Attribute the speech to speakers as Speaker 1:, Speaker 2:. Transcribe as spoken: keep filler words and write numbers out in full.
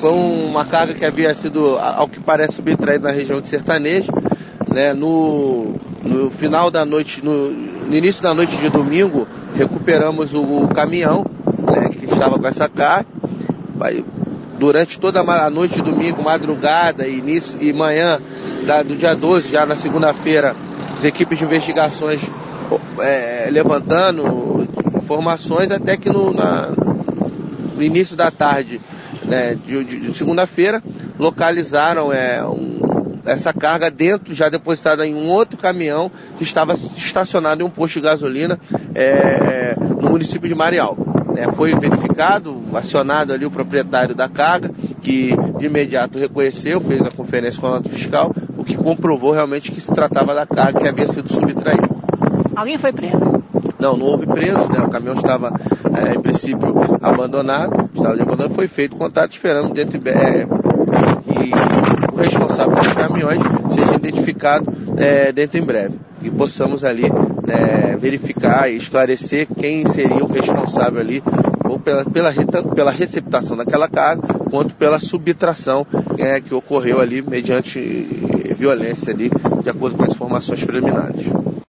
Speaker 1: Foi uma carga que havia sido, ao que parece, subtraída na região de Sertaneja, né? No, no final da noite, no, no início da noite de domingo, recuperamos o, o caminhão, né, que estava com essa carga. Vai, durante toda a noite de domingo, madrugada e início e manhã da, do dia doze, já na segunda-feira, as equipes de investigações é, levantando informações, até que no, na, no início da tarde, né, de, de, de segunda-feira, localizaram é, um, essa carga dentro, já depositada em um outro caminhão que estava estacionado em um posto de gasolina é, no município de Marial. É, foi verificado, acionado ali o proprietário da carga, que de imediato reconheceu, fez a conferência com a nota fiscal, o que comprovou realmente que se tratava da carga que havia sido subtraída.
Speaker 2: Alguém foi preso?
Speaker 1: Não, não houve preso, né? O caminhão estava, é, em princípio, abandonado, estava de abandono, foi feito contato esperando dentro, é, que o responsável dos caminhões seja identificado é, dentro em breve. E possamos ali é, verificar e esclarecer quem seria o responsável ali, ou pela, pela, tanto pela receptação daquela carga, quanto pela subtração é, que ocorreu ali mediante violência ali, de acordo com as informações preliminares.